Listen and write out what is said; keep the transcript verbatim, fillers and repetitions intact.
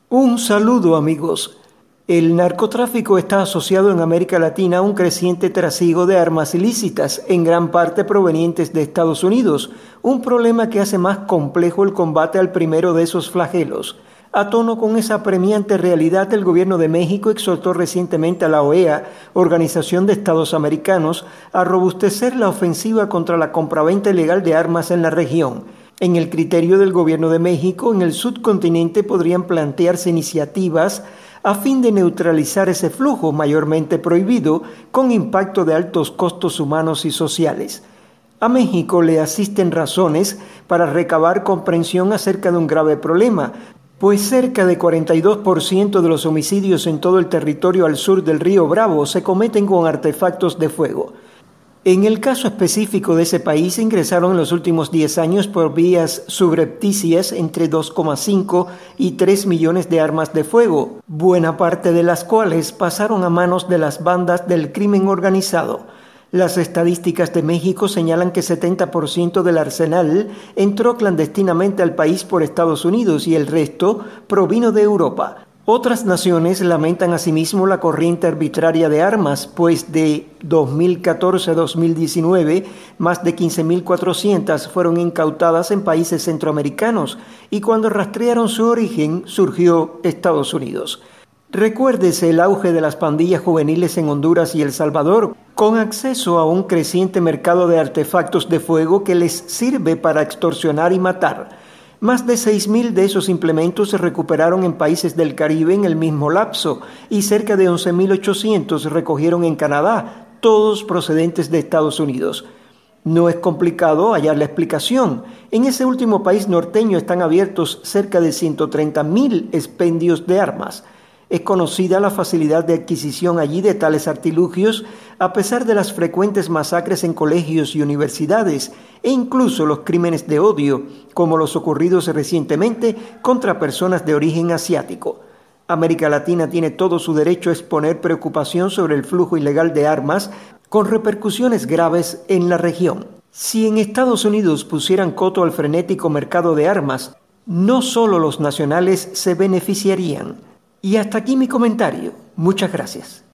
Un saludo, amigos. El narcotráfico está asociado en América Latina a un creciente trasiego de armas ilícitas, en gran parte provenientes de Estados Unidos, un problema que hace más complejo el combate al primero de esos flagelos. A tono con esa apremiante realidad, el gobierno de México exhortó recientemente a la O E A, Organización de Estados Americanos, a robustecer la ofensiva contra la compraventa ilegal de armas en la región. En el criterio del gobierno de México, en el subcontinente podrían plantearse iniciativas a fin de neutralizar ese flujo mayormente prohibido con impacto de altos costos humanos y sociales. A México le asisten razones para recabar comprensión acerca de un grave problema, pues cerca de cuarenta y dos por ciento de los homicidios en todo el territorio al sur del río Bravo se cometen con artefactos de fuego. En el caso específico de ese país, ingresaron en los últimos diez años por vías subrepticias entre dos coma cinco y tres millones de armas de fuego, buena parte de las cuales pasaron a manos de las bandas del crimen organizado. Las estadísticas de México señalan que setenta por ciento del arsenal entró clandestinamente al país por Estados Unidos y el resto provino de Europa. Otras naciones lamentan asimismo la corriente arbitraria de armas, pues de dos mil catorce a dos mil diecinueve, más de quince mil cuatrocientas fueron incautadas en países centroamericanos y cuando rastrearon su origen surgió Estados Unidos. Recuérdese el auge de las pandillas juveniles en Honduras y El Salvador, con acceso a un creciente mercado de artefactos de fuego que les sirve para extorsionar y matar. Más de seis mil de esos implementos se recuperaron en países del Caribe en el mismo lapso y cerca de once mil ochocientos se recogieron en Canadá, todos procedentes de Estados Unidos. No es complicado hallar la explicación. En ese último país norteño están abiertos cerca de ciento treinta mil expendios de armas. Es conocida la facilidad de adquisición allí de tales artilugios, a pesar de las frecuentes masacres en colegios y universidades, e incluso los crímenes de odio, como los ocurridos recientemente contra personas de origen asiático. América Latina tiene todo su derecho a exponer preocupación sobre el flujo ilegal de armas, con repercusiones graves en la región. Si en Estados Unidos pusieran coto al frenético mercado de armas, no solo los nacionales se beneficiarían. Y hasta aquí mi comentario. Muchas gracias.